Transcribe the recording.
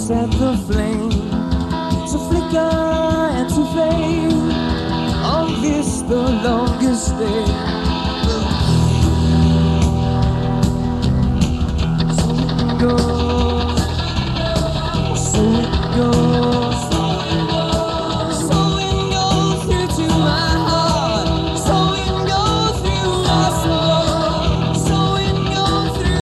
set the flame to flicker and to fade on this the longest day.